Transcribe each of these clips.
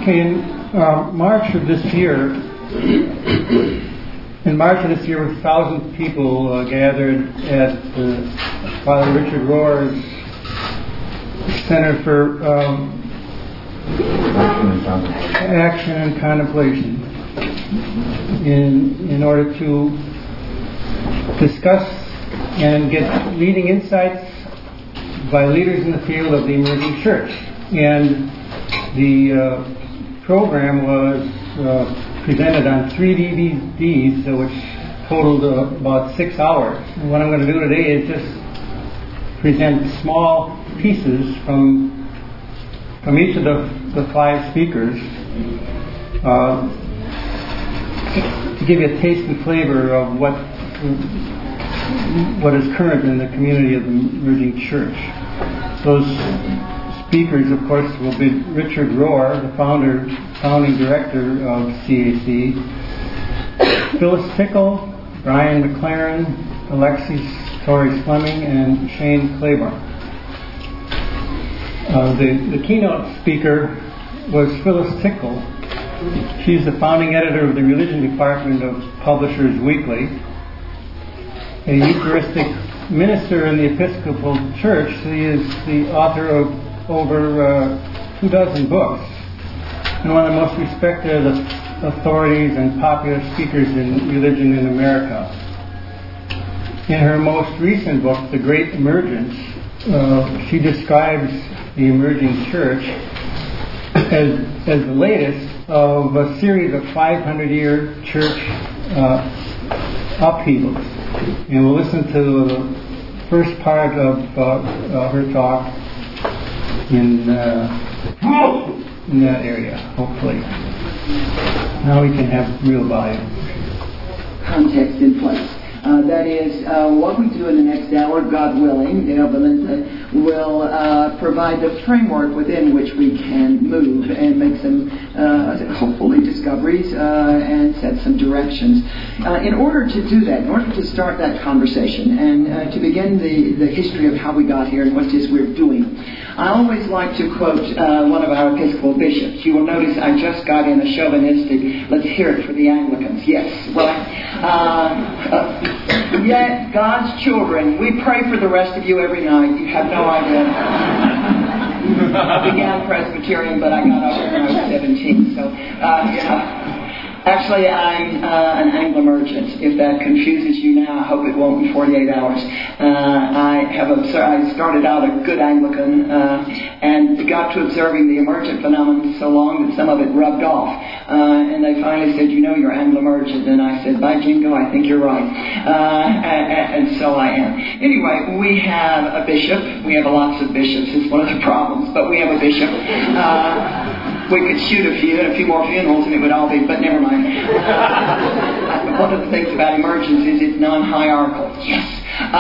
Okay, in March of this year, with 1,000 people gathered at Father Richard Rohr's Center for Action and Contemplation in order to discuss and get leading insights by leaders in the field of the emerging church. And the program was presented on 3 DVDs, which totaled about 6 hours. And what I'm going to do today is just present small pieces from each of the 5 speakers to give you a taste and flavor of what is current in the community of the emerging church. Those speakers, of course, will be Richard Rohr, the founding director of CAC, Phyllis Tickle, Brian McLaren, Alexis Torres Fleming, and Shane Claiborne. The keynote speaker was Phyllis Tickle. She's the founding editor of the religion department of Publishers Weekly, a Eucharistic minister in the Episcopal Church. She is the author of over 24 books and one of the most respected authorities and popular speakers in religion in America. In her most recent book, The Great Emergence, she describes the emerging church as the latest of a series of 500-year church upheavals. And we'll listen to the first part of her talk in that area, hopefully. Now we can have real volume. Context in place. That is what we do in the next hour, God willing. Dale Belinda will provide the framework within which we can move and make some, hopefully, discoveries and set some directions. In order to do that, in order to start that conversation and to begin the history of how we got here and what it is we're doing, I always like to quote one of our Episcopal bishops. You will notice I just got in a chauvinistic, let's hear it for the Anglicans. Yes, right. Yet, God's children, we pray for the rest of you every night. You have no idea. I began Presbyterian, but I got up when I was 17. So, Actually, I'm an Anglo-emergent. If that confuses you now, I hope it won't in 48 hours. I started out a good Anglican and got to observing the emergent phenomenon so long that some of it rubbed off. And they finally said, you know, you're Anglo-emergent. And I said, by jingo, I think you're right. And so I am. Anyway, we have a bishop. We have lots of bishops. It's one of the problems. But we have a bishop. We could shoot a few and a few more funerals and it would all be, but never mind. One of the things about emergence is it's non-hierarchical. Yes.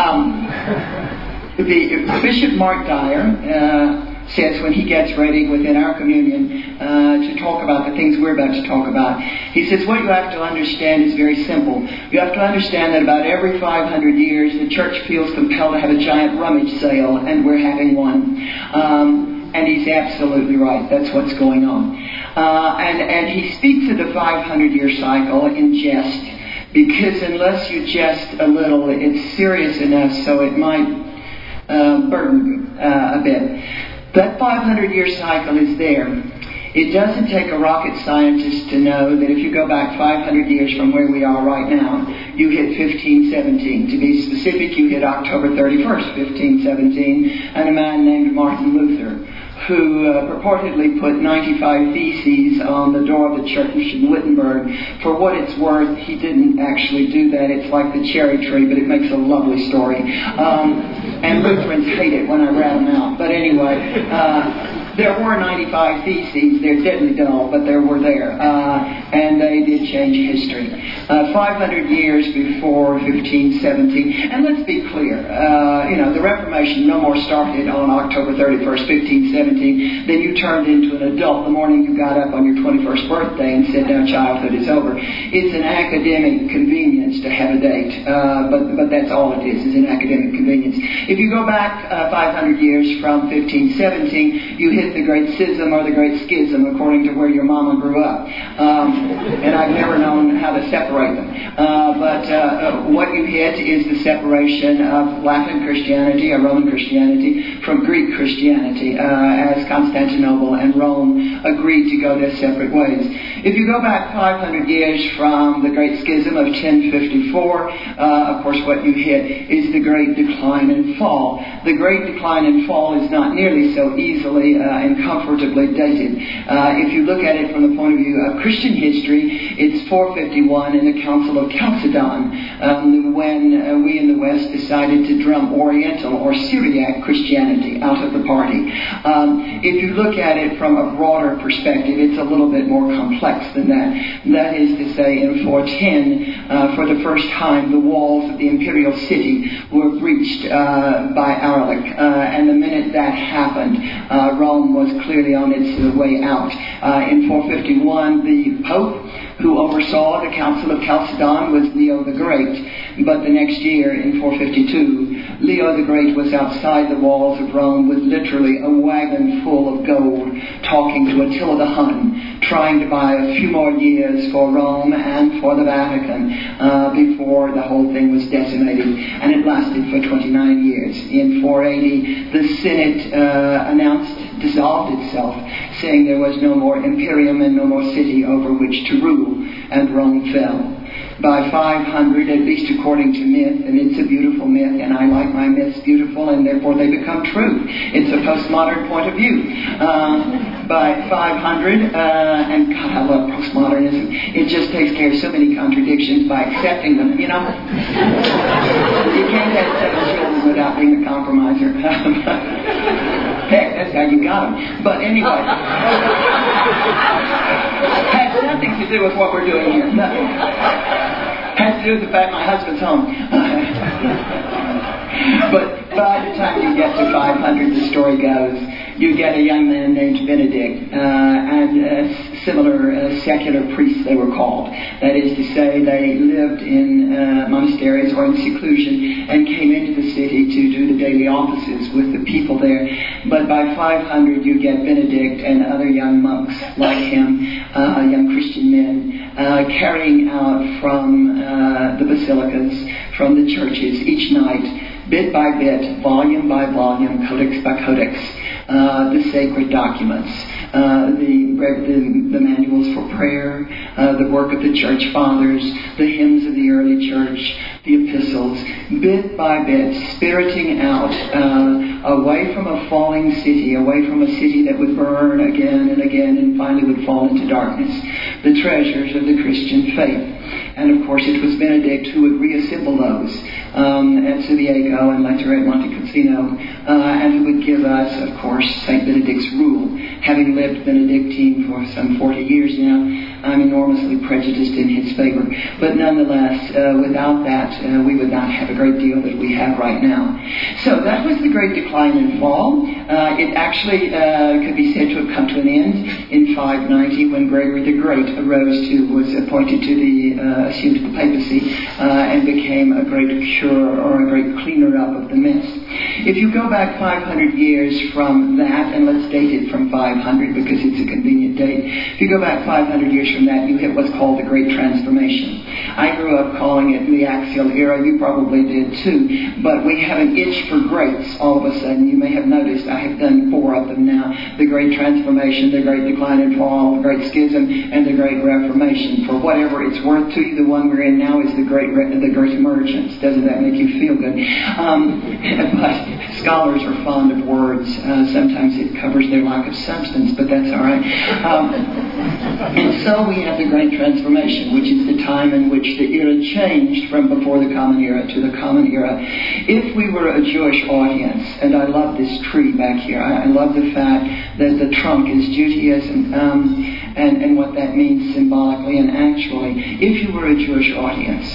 The Bishop Mark Dyer says when he gets ready within our communion to talk about the things we're about to talk about, he says what you have to understand is very simple. You have to understand that about every 500 years the church feels compelled to have a giant rummage sale, and we're having one. And he's absolutely right. That's what's going on. And he speaks of the 500-year cycle in jest, because unless you jest a little, it's serious enough so it might burden you a bit. That 500-year cycle is there. It doesn't take a rocket scientist to know that if you go back 500 years from where we are right now, you hit 1517. To be specific, you hit October 31st, 1517, and a man named Martin Luther, who purportedly put 95 theses on the door of the church in Wittenberg. For what it's worth, he didn't actually do that. It's like the cherry tree, but it makes a lovely story. And Lutherans hate it when I rat them out. But anyway, there were 95 theses. They're deadly dull, but they were there. And they did change history. 500 years before 1517. And let's be clear, the Reformation no more started on October 31st, 1517, than you turned into an adult the morning you got up on your 21st birthday and said, now childhood is over. It's an academic convenience to have a date. But that's all it is an academic convenience. If you go back 500 years from 1517, you hit it the Great Schism or the Great Schism, according to where your mama grew up. And I've never known how to separate them. But what you hit is the separation of Latin Christianity or Roman Christianity from Greek Christianity, as Constantinople and Rome agreed to go their separate ways. If you go back 500 years from the Great Schism of 1054, of course what you hit is the Great Decline and Fall. The Great Decline and Fall is not nearly so easily and comfortably dated. If you look at it from the point of view of Christian history, it's 451 in the Council of Chalcedon, when we in the West decided to drum Oriental or Syriac Christianity out of the party. If you look at it from a broader perspective, it's a little bit more complex than that. That is to say, in 410, for the first time, the walls of the imperial city were breached by Aurelik. And the minute that happened, Rome was clearly on its way out. In 451, the Pope who oversaw the Council of Chalcedon was Leo the Great. But the next year, in 452, Leo the Great was outside the walls of Rome with literally a wagon full of gold, talking to Attila the Hun, trying to buy a few more years for Rome and for the Vatican before the whole thing was decimated. And it lasted for 29 years. In 480, the Senate dissolved itself, saying there was no more imperium and no more city over which to rule, and Rome fell. By 500, at least according to myth, and it's a beautiful myth, and I like my myths beautiful, and therefore they become true. It's a postmodern point of view. By 500, and God, I love postmodernism. It just takes care of so many contradictions by accepting them, you know. You can't have 7 children without being a compromiser. Heck, that's how you got them. But anyway, has nothing to do with what we're doing here. Nothing. Has to do with the fact my husband's home. But by the time you get to 500, the story goes, you get a young man named Benedict, and similar secular priests they were called. That is to say, they lived in monasteries or in seclusion and came into the city to do the daily offices with the people there. But by 500, you get Benedict and other young monks like him, young Christian men, carrying out from the basilicas, from the churches, each night, bit by bit, volume by volume, codex by codex, the sacred documents, the manuals for prayer, the work of the church fathers, the hymns of the early church, the epistles, bit by bit, spiriting out away from a falling city, away from a city that would burn again and again and finally would fall into darkness, the treasures of the Christian faith. And of course it was Benedict who would reassemble those at Subiaco and later at Monte Cassino, and who would give us, of course, St. Benedict's Rule. Having lived Benedictine for some 40 years now, I'm enormously prejudiced in his favor. But nonetheless, without that, we would not have a great deal that we have right now. So that was the Great Decline and Fall. It actually could be said to have come to an end in 590 when Gregory the Great was appointed to assumed the papacy and became a great curer or a great cleaner up of the mess. If you go back 500 years from that, and let's date it from 500 because it's a convenient date. If you go back 500 years from that, you hit what's called the Great Transformation. I grew up calling it the Axial Era. You probably did too. But we have an itch for greats all of a sudden. You may have noticed I have done 4 of them now. The Great Transformation, the Great Decline and Fall, the Great Schism, and the Great Reformation. For whatever it's worth to you, the one we're in now is the Great Emergence. Doesn't that make you feel good? But scholars are fond of words. Sometimes it covers their lack of substance, but that's all right. And so we have the Great Transformation, which is the time in which the era changed from before the Common Era to the Common Era. If we were a Jewish audience, and I love this tree back here, I love the fact that the trunk is Judaism, and what that means symbolically and actually. if you were a Jewish audience,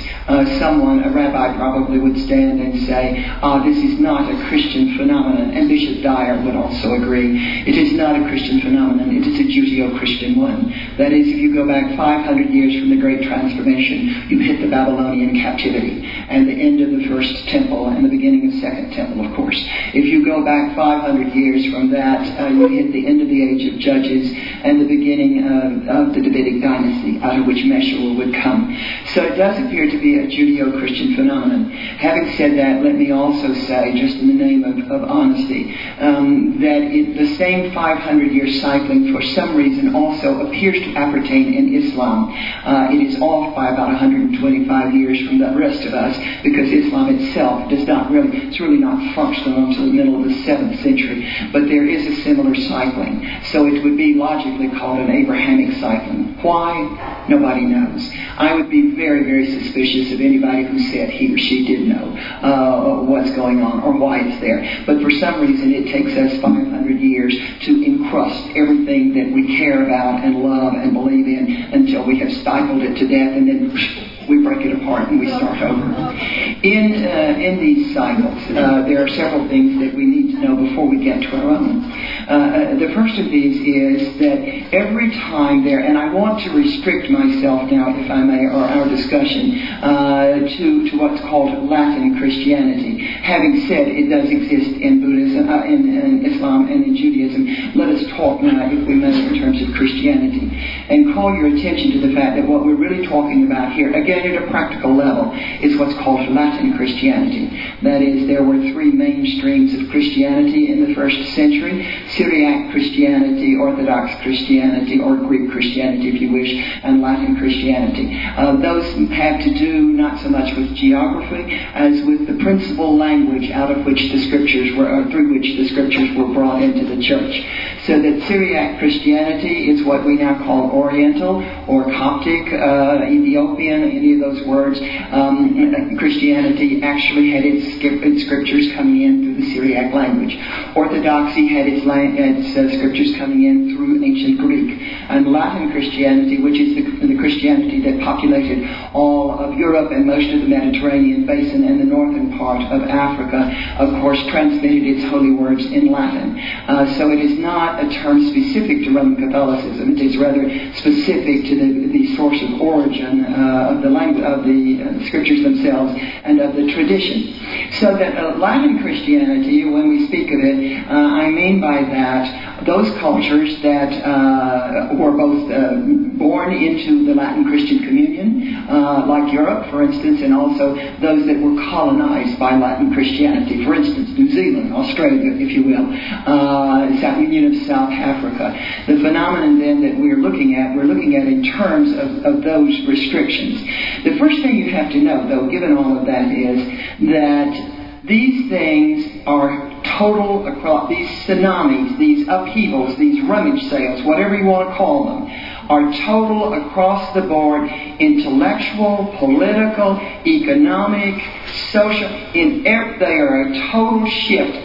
a rabbi probably would stand and say, this is not a Christian phenomenon. And Bishop Dyer would also agree. It is not a Christian phenomenon. It is a Judeo-Christian one. That is, if you go back 500 years from the Great Transformation, you hit the Babylonian captivity and the end of the First Temple and the beginning of the Second Temple, of course. If you go back 500 years from that, you hit the end of the Age of Judges and the beginning of the Davidic dynasty, out of which Meshua would come. So it does appear to be a Judeo-Christian phenomenon. Having said that, let me also say, just in the name of honesty, that the same 500-year cycling, for some reason, also appears to appertain in Islam. It is off by about 125 years from the rest of us, because Islam itself it's really not functional until the middle of the 7th century. But there is a similar cycling. So it would be logically called an Abrahamic cycling. Why? Nobody knows. I would be very, very suspicious of anybody who said he or she did know what's going on or why it's there. But for some reason it takes us 500 years to encrust everything that we care about and love and believe in until we have stifled it to death, and then we break it apart and we start over. In these cycles, there are several things that we need to know before we get to our own. The first of these is that every time and I want to restrict myself now, if I may, or our discussion, to what's called Latin Christianity. Having said it does exist in Buddhism, in Islam, and in Judaism, let us talk now, if we may, in terms of Christianity, and call your attention to the fact that what we're really talking about here, again at a practical level, is what's called Latin Christianity. That is, there were three main streams of Christianity in the first century: Syriac Christianity, Orthodox Christianity, or Greek Christianity, if you wish, and Latin Christianity. Those have to do not so much with geography as with the principal language out of which the Scriptures were, or through which the Scriptures were brought into the church. So that Syriac Christianity is what we now call Oriental or Coptic, Ethiopian, any of those words. Christianity actually had its Scriptures coming in through the Syriac language. Orthodoxy had its Scriptures coming in through ancient Greek. And Latin Christianity, which is the Christianity that populated all of Europe and most of the Mediterranean basin and the northern part of Africa, of course, transmitted its holy words in Latin. So it is not a term specific to Roman Catholicism. It is rather specific to the source of origin of the language, of the Scriptures themselves, and of the tradition. So that Latin Christianity, when we speak of it, I mean by that those cultures that were both born into the Latin Christian communion, like Europe, for instance, and also those that were colonized by Latin Christianity. For instance, New Zealand, Australia, if you will, Union of South Africa. The phenomenon then that we're looking at in terms of those restrictions. The first thing you have to know, though, given all of that, is that these things are total across, these tsunamis, these upheavals, these rummage sales, whatever you want to call them, are total across the board: intellectual, political, economic, social. They are a total shift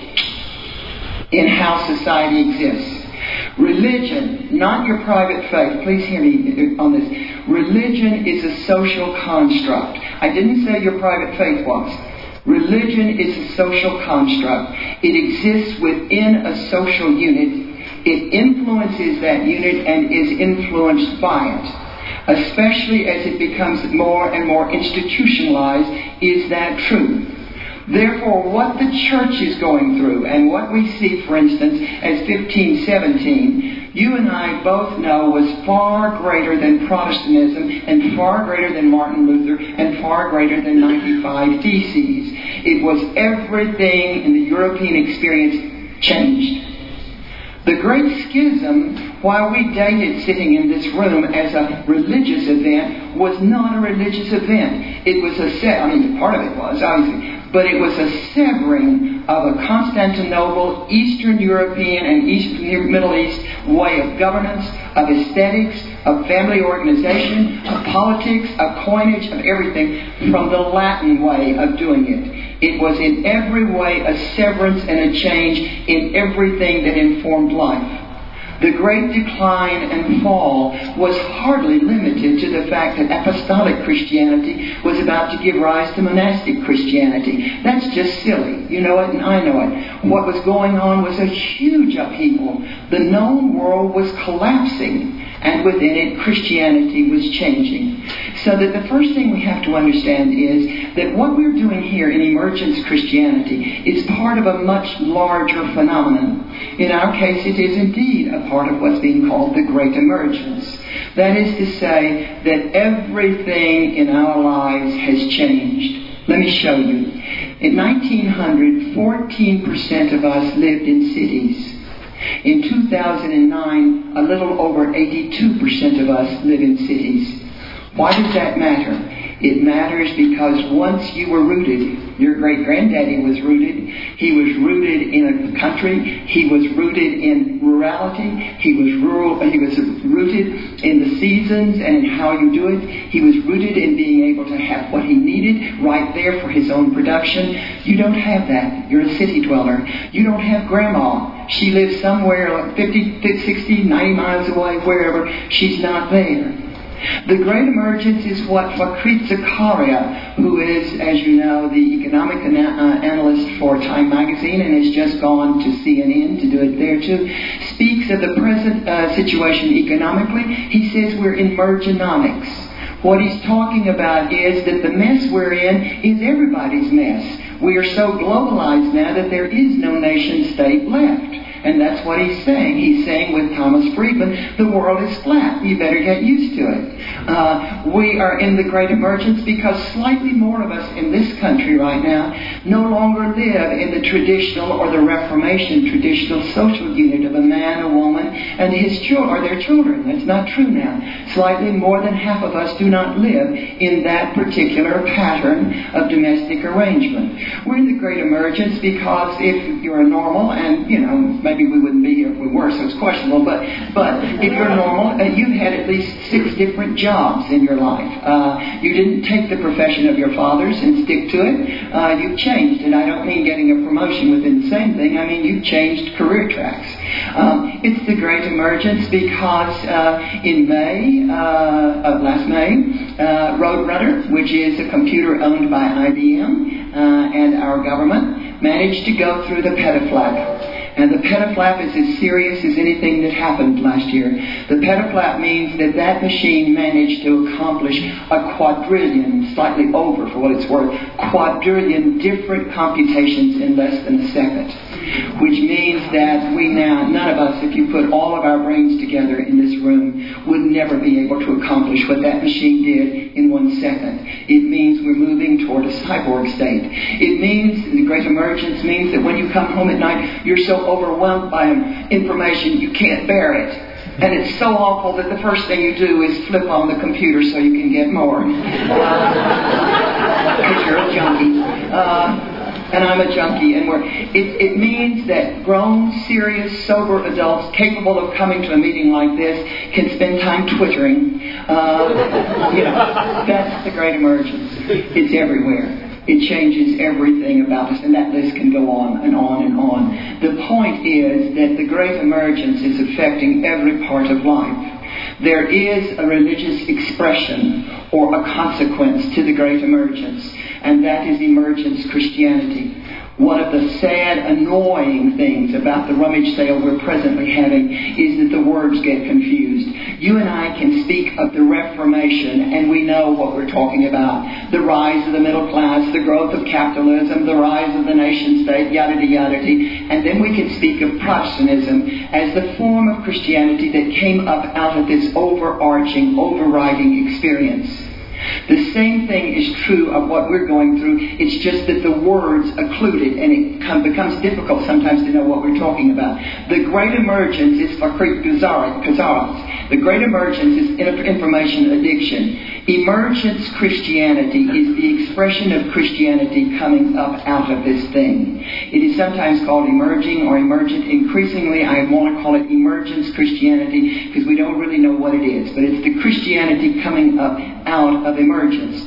in how society exists. Religion, not your private faith. Please hear me on this. Religion is a social construct. I didn't say your private faith was. Religion is a social construct. It exists within a social unit. It influences that unit and is influenced by it. Especially as it becomes more and more institutionalized, is that true? Therefore, what the church is going through, and what we see, for instance, as 1517, you and I both know was far greater than Protestantism, and far greater than Martin Luther, and far greater than 95 Theses. It was everything in the European experience changed. The Great Schism, while we date it sitting in this room as a religious event, was not a religious event. It was part of it was, obviously, but it was a severing of a Constantinople, Eastern European and Eastern Middle East way of governance, of aesthetics, of family organization, of politics, of coinage, of everything, from the Latin way of doing it. It was in every way a severance and a change in everything that informed life. The great decline and fall was hardly limited to the fact that apostolic Christianity was about to give rise to monastic Christianity. That's just silly. You know it and I know it. What was going on was a huge upheaval. The known world was collapsing, and within it Christianity was changing. So that the first thing we have to understand is that what we're doing here in emergence Christianity is part of a much larger phenomenon. In our case, it is indeed a part of what's being called the Great Emergence. That is to say that everything in our lives has changed. Let me show you. In 1900, 14% of us lived in cities. In 2009, a little over 82% of us live in cities. Why does that matter? It matters because once you were rooted, your great-granddaddy was rooted. He was rooted in a country. He was rooted in rurality. He was rooted in the seasons and in how you do it. He was rooted in being able to have what he needed right there for his own production. You don't have that. You're a city dweller. You don't have Grandma. She lives somewhere like 50, 60, 90 miles away, wherever. She's not there. The Great Emergence is what Fakrit Zakaria, who is, as you know, the economic analyst for Time magazine and has just gone to CNN to do it there too, speaks of the present situation economically. He says we're in mergenomics. What he's talking about is that the mess we're in is everybody's mess. We are so globalized now that there is no nation state left. And that's what he's saying. He's saying with Thomas Friedman, the world is flat. You better get used to it. We are in the Great Emergence because slightly more of us in this country right now no longer live in the traditional or the Reformation traditional social unit of a man, a woman, and his children or their children. That's not true now. Slightly more than half of us do not live in that particular pattern of domestic arrangement. We're in the Great Emergence because if you're normal, and maybe we wouldn't be here if we were, so it's questionable, but if you're normal, you've had at least 6 different jobs in your life. You didn't take the profession of your fathers and stick to it. You've changed, and I don't mean getting a promotion within the same thing. I mean you've changed career tracks. It's the Great Emergence because in May, last May, Roadrunner, which is a computer owned by IBM and our government, managed to go through the petaflop. And the petaflop is as serious as anything that happened last year. The petaflop means that machine managed to accomplish a quadrillion, slightly over for what it's worth, quadrillion different computations in less than a second. Which means that we now, none of us, if you put all of our brains together in this room, would never be able to accomplish what that machine did in 1 second. It means we're moving toward a cyborg state. It means, the Great Emergence means that when you come home at night, you're so overwhelmed by information you can't bear it. And it's so awful that the first thing you do is flip on the computer so you can get more. Because you're a junkie. And I'm a junkie, and it means that grown, serious, sober adults capable of coming to a meeting like this can spend time twittering. That's the Great Emergence. It's everywhere. It changes everything about us, and that list can go on and on and on. The point is that the Great Emergence is affecting every part of life. There is a religious expression or a consequence to the Great Emergence, and that is emergence Christianity. One of the sad, annoying things about the rummage sale we're presently having is that the words get confused. You and I can speak of the Reformation, and we know what we're talking about. The rise of the middle class, the growth of capitalism, the rise of the nation state, yada-yada-yada. And then we can speak of Protestantism as the form of Christianity that came up out of this overarching, overriding experience. The same thing is true of what we're going through. It's just that the words occlude it, and it becomes difficult sometimes to know what we're talking about. The Great Emergence is Fakrit Zakaria. The Great Emergence is information addiction. Emergence Christianity is the expression of Christianity coming up out of this thing. It is sometimes called emerging or emergent. Increasingly, I want to call it emergence Christianity because we don't really know what it is. But it's the Christianity coming up out of emergence.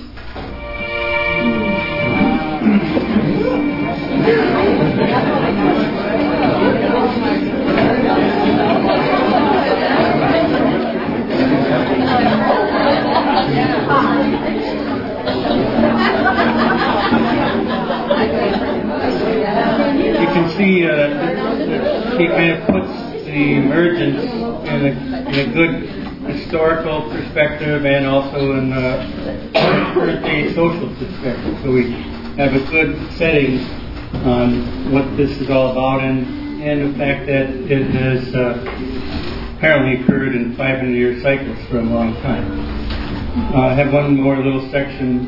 he kind of puts the emergence in a good historical perspective and also in a current day social perspective. So we have a good setting on what this is all about and the fact that it has apparently occurred in 500-year cycles for a long time. I have one more little section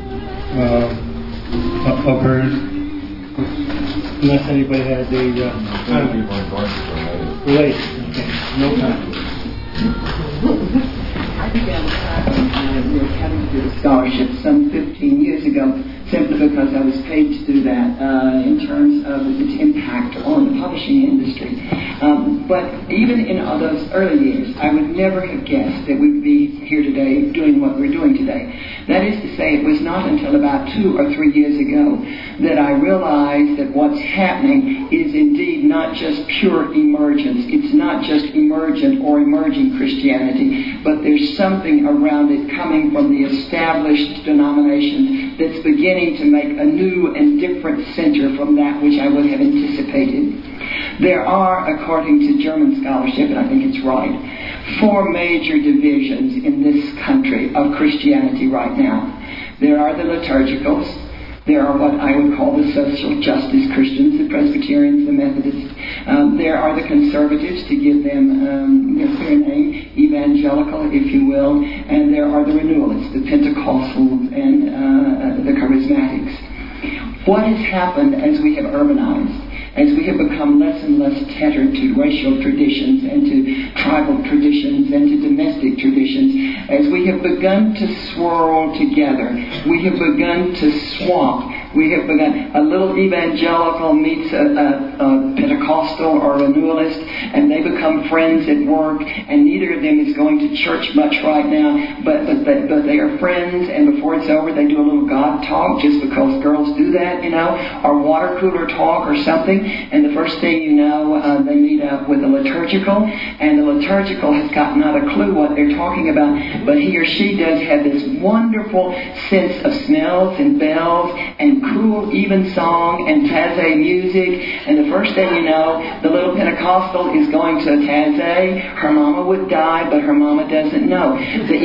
of hers, unless anybody has a comment. Relate. Okay. No comment. I began having to do a scholarship some 15 years ago, simply because I was paid to do that in terms of its impact on the publishing industry. But even in all those early years, I would never have guessed that we'd be here today doing what we're doing today. That is to say, it was not until about 2 or 3 years ago that I realized that what's happening is indeed not just pure emergence. It's not just emergent or emerging Christianity, but there's something around it coming from the established denominations that's beginning to make a new and different center from that which I would have anticipated. There are, according to German scholarship, and I think it's right, 4 major divisions in this country of Christianity right now. There are the liturgicals. There are what I would call the social justice Christians, the Presbyterians, the Methodists. There are the conservatives, to give them their clear name, evangelical, if you will. And there are the renewalists, the Pentecostals, and the charismatics. What has happened as we have urbanized, as we have become less and less tethered to racial traditions and to tribal traditions and to domestic traditions, as we have begun to swirl together, we have begun to swamp. We have begun, a little evangelical meets a Pentecostal or a renewalist, and they become friends at work, and neither of them is going to church much right now, but they are friends, and before it's over they do a little God talk, just because girls do that, or water cooler talk or something, and the first thing you know, they meet up with a liturgical, and the liturgical has got not a clue what they're talking about, but he or she does have this wonderful sense of smells and bells and cool even song and taze music, and the first thing you know, the little Pentecostal is going to a taze. Her mama would die, but her mama doesn't know. The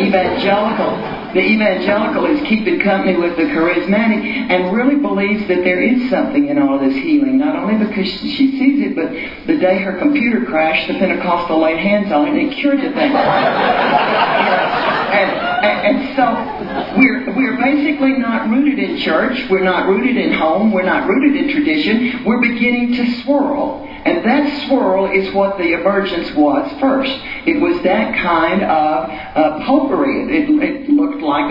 evangelical is keeping company with the charismatic and really believes that there is something in all of this healing, not only because she sees it, but the day her computer crashed, the Pentecostal laid hands on it and it cured the thing. And so we're basically not rooted in church, we're not rooted in home, we're not rooted in tradition, we're beginning to swirl. And that swirl is what the emergence was first. It was that kind of potpourri. It looked like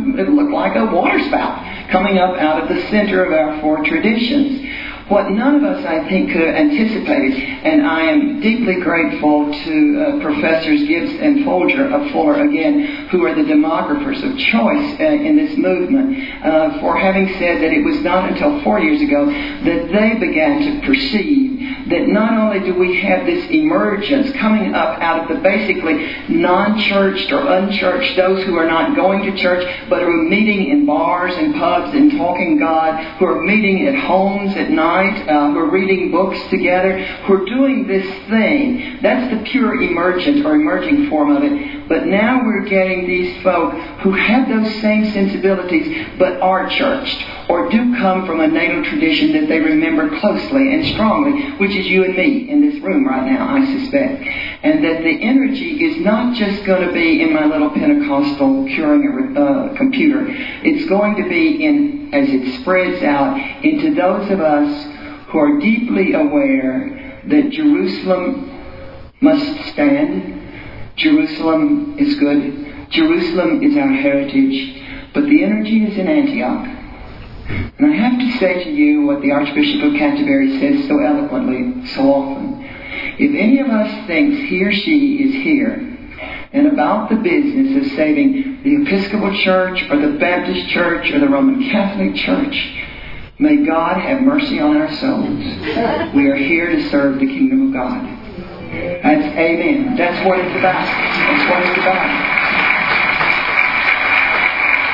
a water spout coming up out of the center of our 4 traditions. What none of us, I think, could have anticipated, and I am deeply grateful to Professors Gibbs and Folger of Fuller again, who are the demographers of choice in this movement, for having said that it was not until 4 years ago that they began to perceive that not only do we have this emergence coming up out of the basically non-churched or unchurched, those who are not going to church, but are meeting in bars and pubs and talking God, who are meeting at homes at night, who are reading books together, who are doing this thing. That's the pure emergent or emerging form of it. But now we're getting these folk who have those same sensibilities but are churched, or do come from a natal tradition that they remember closely and strongly, which is you and me in this room right now, I suspect. And that the energy is not just going to be in my little Pentecostal curing a computer. It's going to be in, as it spreads out, into those of us who are deeply aware that Jerusalem must stand. Jerusalem is good. Jerusalem is our heritage. But the energy is in Antioch. And I have to say to you what the Archbishop of Canterbury says so eloquently, so often. If any of us thinks he or she is here and about the business of saving the Episcopal Church or the Baptist Church or the Roman Catholic Church, may God have mercy on our souls. We are here to serve the kingdom of God. That's amen. That's what it's about. That's what it's about.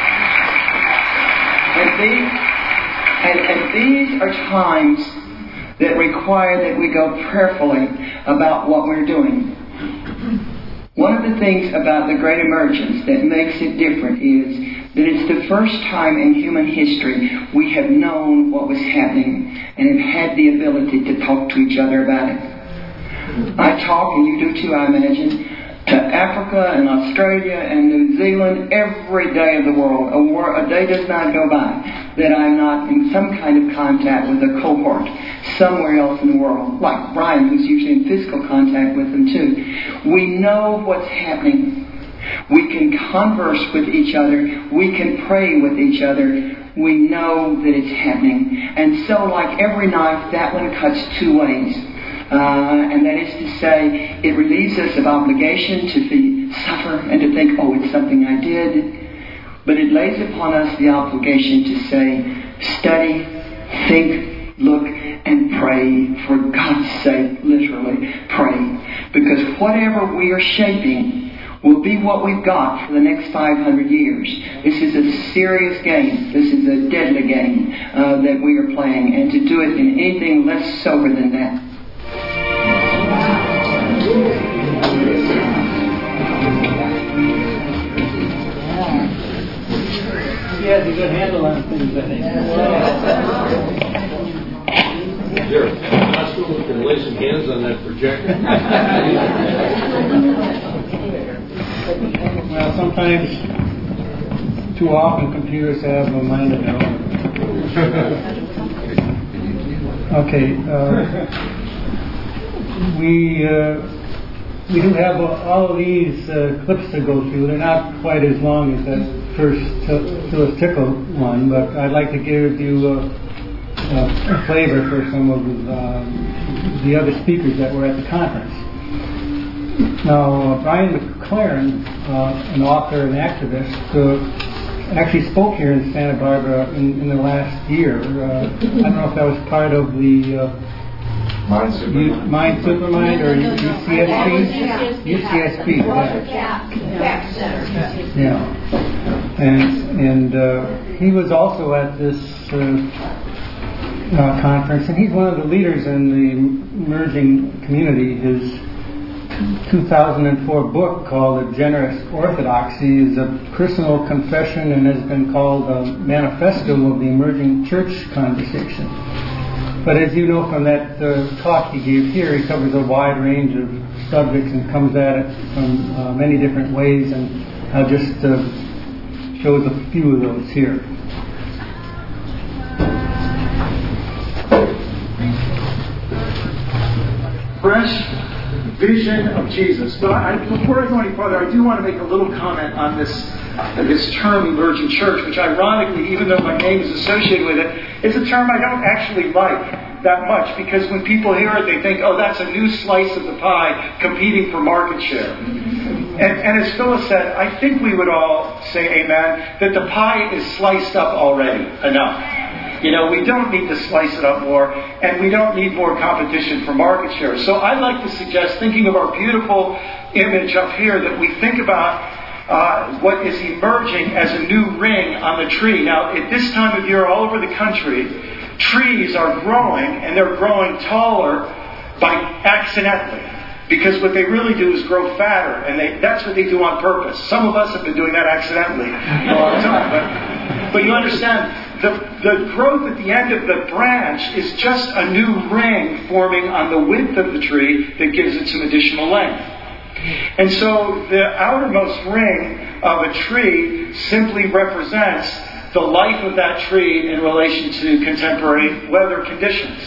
And these are times that require that we go prayerfully about what we're doing. One of the things about the Great Emergence that makes it different is that it's the first time in human history we have known what was happening and have had the ability to talk to each other about it. I talk, and you do too, I imagine, to Africa and Australia and New Zealand every day of the world. A day does not go by that I'm not in some kind of contact with a cohort somewhere else in the world. Like Brian, who's usually in physical contact with them too. We know what's happening. We can converse with each other. We can pray with each other. We know that it's happening. And so, like every knife, that one cuts two ways. And that is to say, it relieves us of obligation to suffer and to think, oh, it's something I did. But it lays upon us the obligation to say, study, think, look, and pray. For God's sake, literally, pray. Because whatever we are shaping will be what we've got for the next 500 years. This is a serious game. This is a deadly game that we are playing. And to do it in anything less sober than that. He has a good handle on things, I think. Sure. High school can lay some hands on that projector. Well, sometimes, too often, computers have a mind of their own. Okay. We do have all of these clips to go through. They're not quite as long as that first Phyllis Tickle one, but I'd like to give you a flavor for some of the other speakers that were at the conference. Now, Brian McLaren, an author and activist, actually spoke here in Santa Barbara in the last year. I don't know if that was part of the Mind Supermind or UCSB? UCSB. Yeah. And he was also at this conference, and he's one of the leaders in the emerging community. His 2004 book called A Generous Orthodoxy is a personal confession and has been called a manifesto of the emerging church conversation. But as you know from that talk he gave here, he covers a wide range of subjects and comes at it from many different ways, and I'll just show a few of those here. Fresh vision of Jesus. But before I go any further, I do want to make a little comment on this term emergent church, which ironically, even though my name is associated with it, is a term I don't actually like that much, because when people hear it, they think, oh, that's a new slice of the pie competing for market share. And as Phyllis said, I think we would all say amen, that the pie is sliced up already enough. You know, we don't need to slice it up more, and we don't need more competition for market share. So I'd like to suggest, thinking of our beautiful image up here, that we think about what is emerging as a new ring on the tree. Now, at this time of year, all over the country, trees are growing, and they're growing taller by accidentally. Because what they really do is grow fatter, and that's what they do on purpose. Some of us have been doing that accidentally a long time. But you understand, the growth at the end of the branch is just a new ring forming on the width of the tree that gives it some additional length. And so the outermost ring of a tree simply represents the life of that tree in relation to contemporary weather conditions.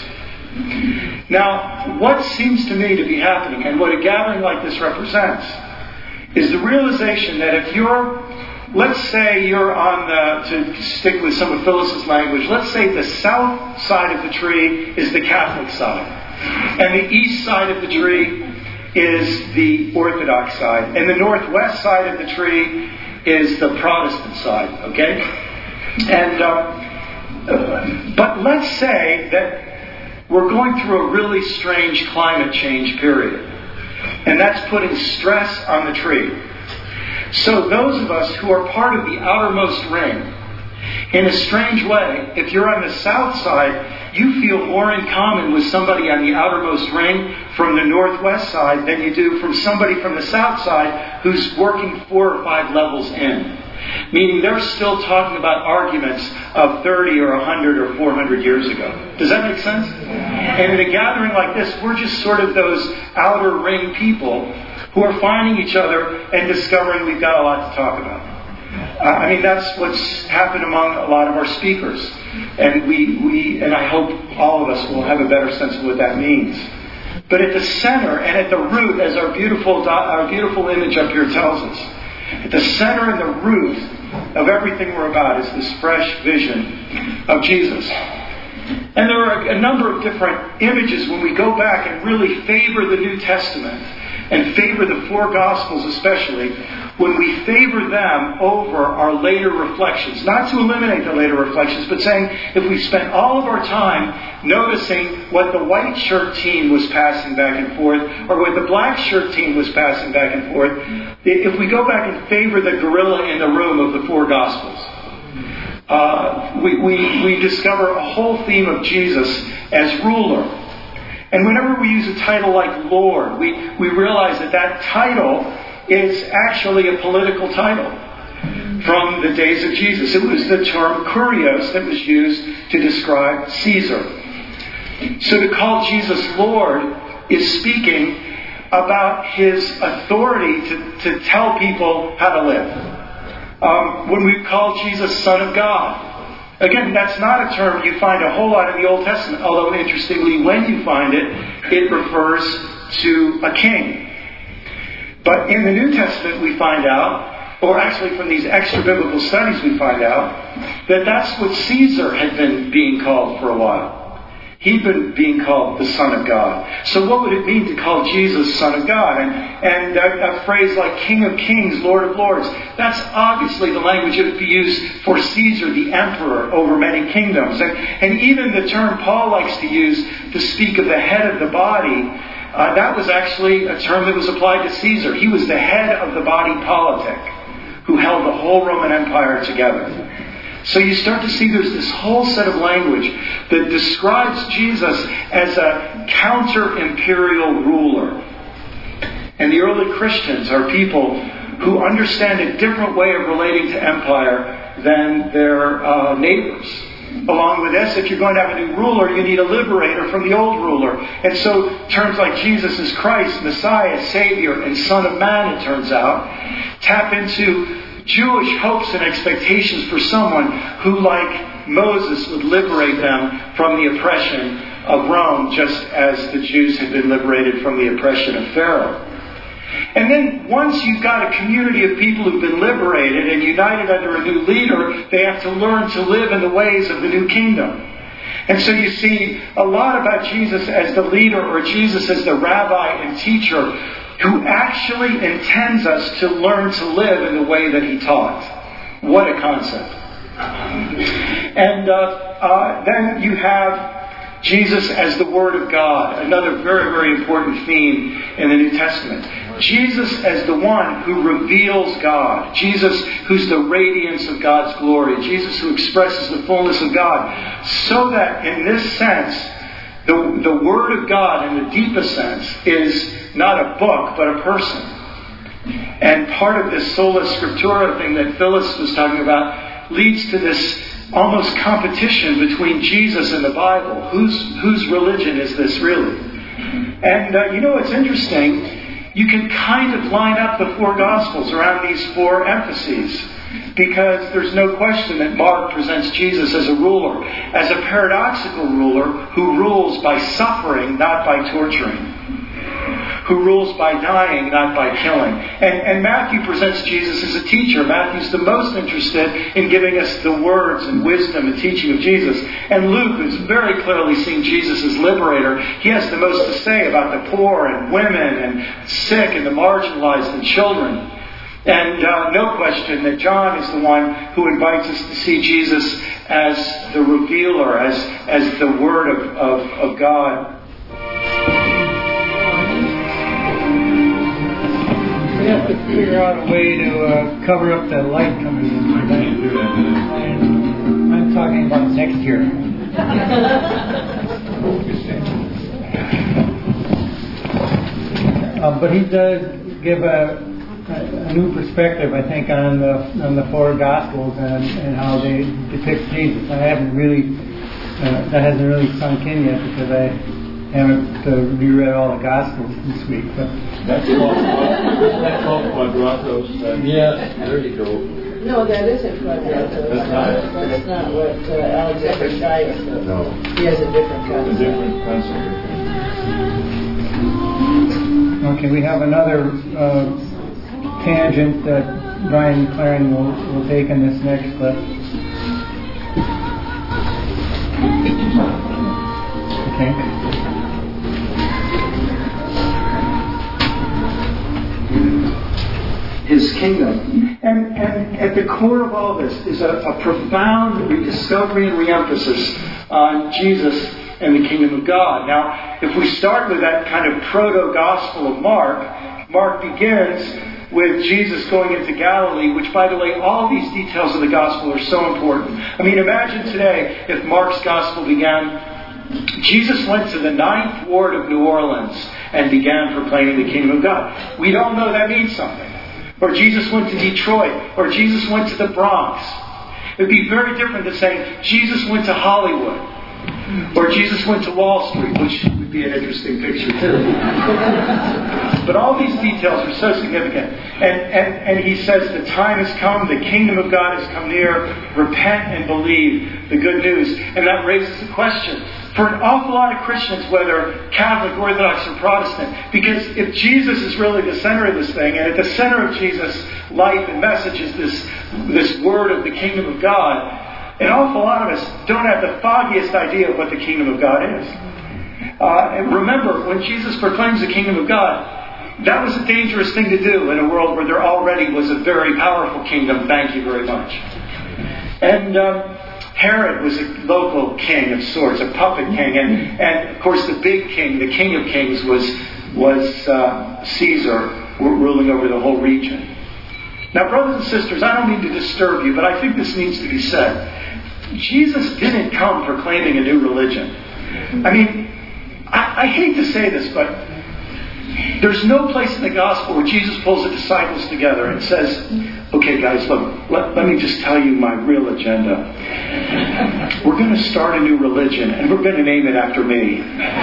Now, what seems to me to be happening, and what a gathering like this represents, is the realization that if let's say you're to stick with some of Phyllis's language, let's say the south side of the tree is the Catholic side, and the east side of the tree is the Orthodox side, and the northwest side of the tree is the Protestant side, okay? And but let's say that we're going through a really strange climate change period, and that's putting stress on the tree. So those of us who are part of the outermost ring, In a strange way, if you're on the south side, you feel more in common with somebody on the outermost ring from the northwest side than you do from somebody from the south side who's working 4 or 5 levels in. Meaning they're still talking about arguments of 30 or 100 or 400 years ago. Does that make sense? And in a gathering like this, we're just sort of those outer ring people who are finding each other and discovering we've got a lot to talk about. That's what's happened among a lot of our speakers. And and I hope all of us will have a better sense of what that means. But at the center and at the root, as our beautiful image up here tells us, at the center and the root of everything we're about is this fresh vision of Jesus. And there are a number of different images when we go back and really favor the New Testament and favor the 4 Gospels especially, when we favor them over our later reflections. Not to eliminate the later reflections, but saying if we spent all of our time noticing what the white shirt team was passing back and forth, or what the black shirt team was passing back and forth, if we go back and favor the gorilla in the room of the 4 Gospels, we discover a whole theme of Jesus as ruler. And whenever we use a title like Lord, we realize that title is actually a political title from the days of Jesus. It was the term kurios that was used to describe Caesar. So to call Jesus Lord is speaking about his authority to tell people how to live. When we call Jesus Son of God, again, that's not a term you find a whole lot in the Old Testament, although interestingly, when you find it, it refers to a king. But in the New Testament we find out, or actually from these extra-biblical studies we find out, that that's what Caesar had been being called for a while. He'd been being called the Son of God. So what would it mean to call Jesus Son of God? And a phrase like King of Kings, Lord of Lords, that's obviously the language that would be used for Caesar, the emperor over many kingdoms. And even the term Paul likes to use to speak of the head of the body, that was actually a term that was applied to Caesar. He was the head of the body politic who held the whole Roman Empire together. So you start to see there's this whole set of language that describes Jesus as a counter-imperial ruler. And the early Christians are people who understand a different way of relating to empire than their neighbors. Along with this, if you're going to have a new ruler, you need a liberator from the old ruler. And so terms like Jesus is Christ, Messiah, Savior, and Son of Man, it turns out, tap into Jewish hopes and expectations for someone who, like Moses, would liberate them from the oppression of Rome, just as the Jews had been liberated from the oppression of Pharaoh. And then once you've got a community of people who've been liberated and united under a new leader, they have to learn to live in the ways of the new kingdom. And so you see a lot about Jesus as the leader, or Jesus as the rabbi and teacher, who actually intends us to learn to live in the way that he taught. What a concept. And then you have Jesus as the Word of God, another very, very important theme in the New Testament. Jesus as the one who reveals God. Jesus who's the radiance of God's glory. Jesus who expresses the fullness of God. So that in this sense, the Word of God in the deepest sense is not a book, but a person. And part of this sola scriptura thing that Phyllis was talking about leads to this almost competition between Jesus and the Bible. Whose religion is this really? And it's interesting. You can kind of line up the 4 Gospels around these 4 emphases, because there's no question that Mark presents Jesus as a ruler, as a paradoxical ruler who rules by suffering, not by torturing, who rules by dying, not by killing. And Matthew presents Jesus as a teacher. Matthew's the most interested in giving us the words and wisdom and teaching of Jesus. And Luke, who's very clearly seen Jesus as liberator, he has the most to say about the poor and women and sick and the marginalized and children. And no question that John is the one who invites us to see Jesus as the revealer, as the Word of God. We have to figure out a way to cover up that light coming in. I'm talking about next year. But he does give a new perspective, I think, on the four Gospels and how they depict Jesus. That hasn't really sunk in yet because I haven't reread all the Gospels this week. But That's called Quadratos. Yes, there you go. No, that isn't Quadratos. That's not what Alexander Shire said. No. He has a different A concept. different concept. okay, we have another tangent that Brian McLaren will take in this next clip. Okay. His kingdom. And at the core of all this is a profound rediscovery and reemphasis on Jesus and the kingdom of God. Now, if we start with that kind of proto-gospel of Mark begins with Jesus going into Galilee, which, by the way, all these details of the gospel are so important. I mean, imagine today if Mark's gospel began, Jesus went to the 9th ward of New Orleans and began proclaiming the kingdom of God. We'd all know that means something. Or Jesus went to Detroit, or Jesus went to the Bronx. It would be very different than saying Jesus went to Hollywood, or Jesus went to Wall Street, which would be an interesting picture too. But all these details are so significant. And he says the time has come, the kingdom of God has come near, repent and believe the good news. And that raises the question for an awful lot of Christians, whether Catholic, Orthodox, or Protestant, because if Jesus is really the center of this thing, and at the center of Jesus' life and message is this word of the kingdom of God, an awful lot of us don't have the foggiest idea of what the kingdom of God is. And remember, when Jesus proclaims the kingdom of God, that was a dangerous thing to do in a world where there already was a very powerful kingdom. Thank you very much. And Herod was a local king of sorts, a puppet king, and of course the big king, the king of kings, was Caesar, ruling over the whole region. Now, brothers and sisters, I don't mean to disturb you, but I think this needs to be said. Jesus didn't come proclaiming a new religion. I mean, I hate to say this, but there's no place in the gospel where Jesus pulls the disciples together and says, okay guys, look, let me just tell you my real agenda. We're going to start a new religion and we're going to name it after me.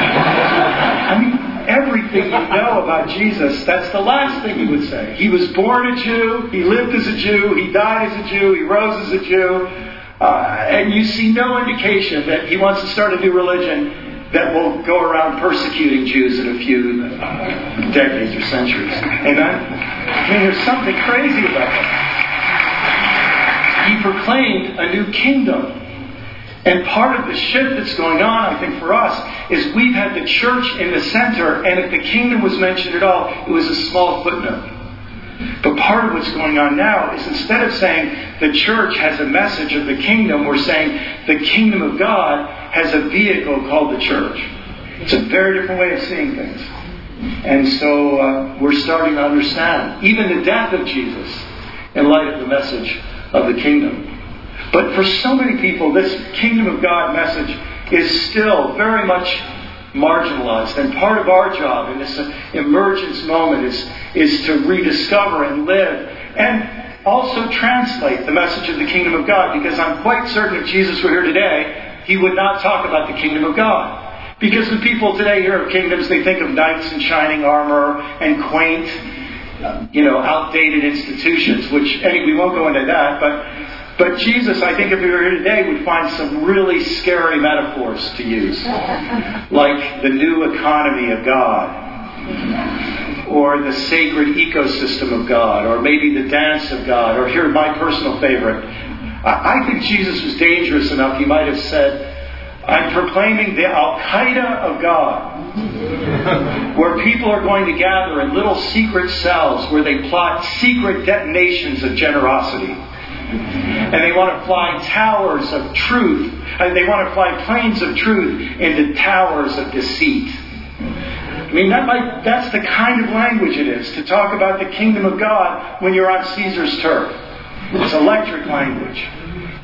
I mean, everything you know about Jesus, that's the last thing he would say. He was born a Jew, he lived as a Jew, he died as a Jew, he rose as a Jew, and you see no indication that he wants to start a new religion that will go around persecuting Jews in a few decades or centuries. Amen? I mean, there's something crazy about that. He proclaimed a new kingdom. And part of the shift that's going on, I think, for us, is we've had the church in the center, and if the kingdom was mentioned at all, it was a small footnote. But part of what's going on now is instead of saying the church has a message of the kingdom, we're saying the kingdom of God has a vehicle called the church. It's a very different way of seeing things. And so we're starting to understand even the death of Jesus in light of the message of the kingdom. But for so many people, this kingdom of God message is still very much marginalized. And part of our job in this emergence moment is to rediscover and live and also translate the message of the kingdom of God. Because I'm quite certain if Jesus were here today, he would not talk about the kingdom of God. Because when people today hear of kingdoms, they think of knights in shining armor and quaint, outdated institutions, which we won't go into that, but Jesus, I think if he were here today, would find some really scary metaphors to use. Like the new economy of God. Or the sacred ecosystem of God. Or maybe the dance of God. Or here, my personal favorite. I think Jesus was dangerous enough, he might have said, I'm proclaiming the Al-Qaeda of God. Where people are going to gather in little secret cells where they plot secret detonations of generosity. And they want to fly towers of truth. And they want to fly planes of truth into towers of deceit. I mean, that's the kind of language it is to talk about the kingdom of God when you're on Caesar's turf. It's electric language.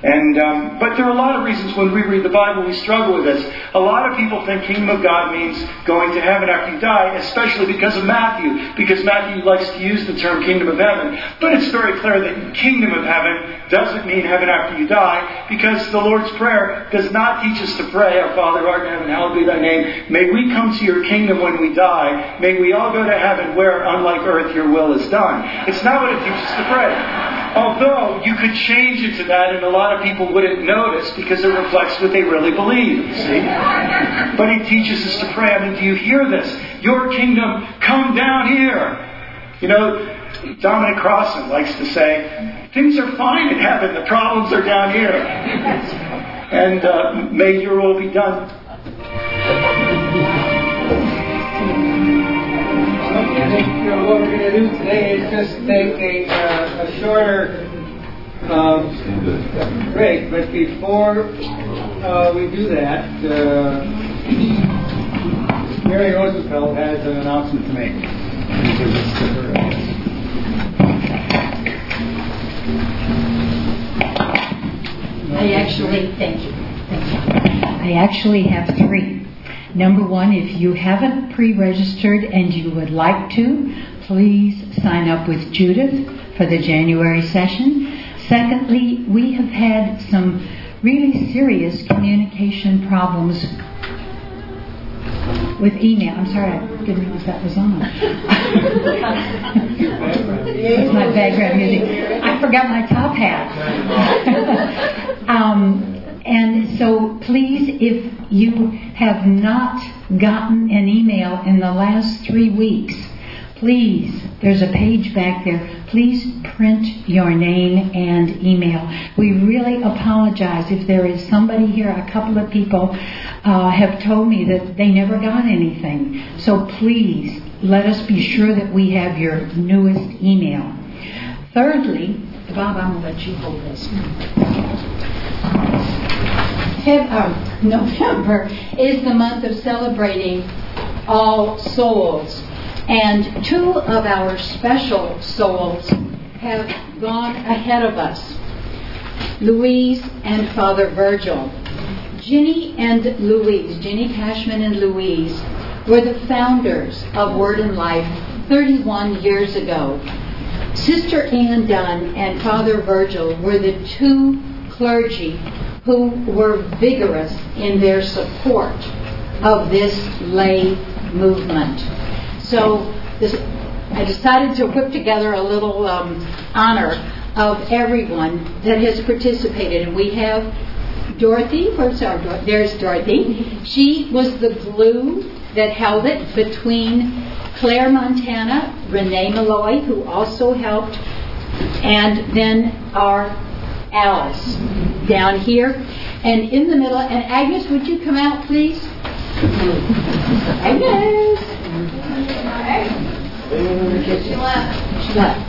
But there are a lot of reasons when we read the Bible we struggle with this. A lot of people think kingdom of God means going to heaven after you die, especially because of Matthew. Because Matthew likes to use the term kingdom of heaven. But it's very clear that kingdom of heaven doesn't mean heaven after you die, because the Lord's Prayer does not teach us to pray, Our Father who art in heaven, hallowed be thy name. May we come to your kingdom when we die. May we all go to heaven where, unlike earth, your will is done. It's not what it teaches to pray. Although you could change it to that, and a lot of people wouldn't notice because it reflects what they really believe, you see. But he teaches us to pray. I mean, do you hear this? Your kingdom, come down here. You know, Dominic Crossan likes to say, things are fine in heaven, the problems are down here. And may your will be done. What we're going to do today is just take a shorter break. But before we do that, Mary Rosenfeld has an announcement to make. Thank you. I actually have 3. Number 1, if you haven't pre-registered and you would like to, please sign up with Judith for the January session. Secondly, we have had some really serious communication problems with email. I'm sorry, I didn't realize that was on. That's my background music. I forgot my top hat. And so please, if you have not gotten an email in the last 3 weeks, please, there's a page back there. Please print your name and email. We really apologize if there is somebody here, a couple of people have told me that they never got anything. So please, let us be sure that we have your newest email. Thirdly, Bob, I'm going to let you hold this. November is the month of celebrating All Souls. And 2 of our special souls have gone ahead of us, Louise and Father Virgil. Ginny and Louise, Ginny Cashman and Louise, were the founders of Word and Life 31 years ago. Sister Ann Dunn and Father Virgil were the 2 clergy who were vigorous in their support of this lay movement. So I decided to whip together a little honor of everyone that has participated. And we have Dorothy. There's Dorothy. She was the glue that held it between Claire Montana, Renee Malloy, who also helped, and then our Alice down here. And in the middle, and Agnes, would you come out, please? Agnes! She left.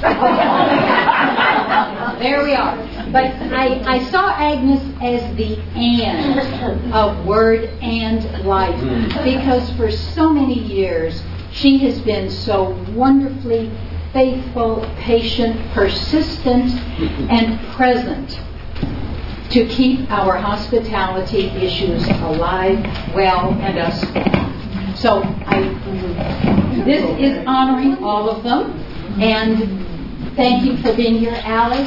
There we are. But I saw Agnes as the and of Word and Life, because for so many years she has been so wonderfully faithful, patient, persistent, and present to keep our hospitality issues alive, well, and us. So this is honoring all of them, and thank you for being here, Alice.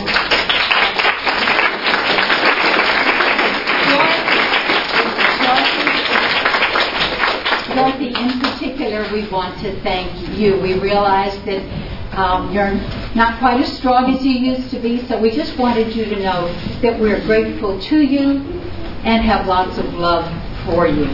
And Dorothy, in particular, we want to thank you. We realize that you're not quite as strong as you used to be, so we just wanted you to know that we're grateful to you and have lots of love for you.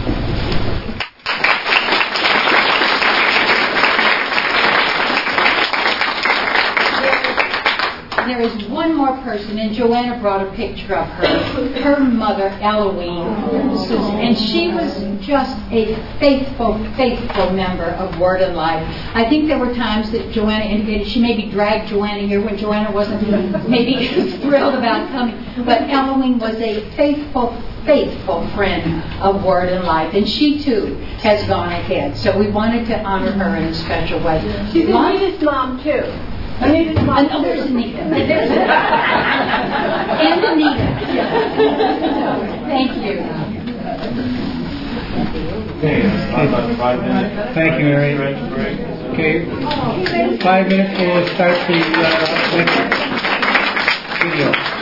There is one more person, and Joanna brought a picture of her mother, Eloise, and she was just a faithful member of Word and Life. I think there were times that Joanna indicated she maybe dragged Joanna here when Joanna wasn't maybe thrilled about coming, but Eloise was a faithful friend of Word and Life, and she too has gone ahead. So we wanted to honor her in a special way. She's Anita's mom too. Where's Anita? And Anita. Thank you. Okay, about 5 minutes. Thank you, Mary. Break. Okay, 5 minutes. We'll start the next video.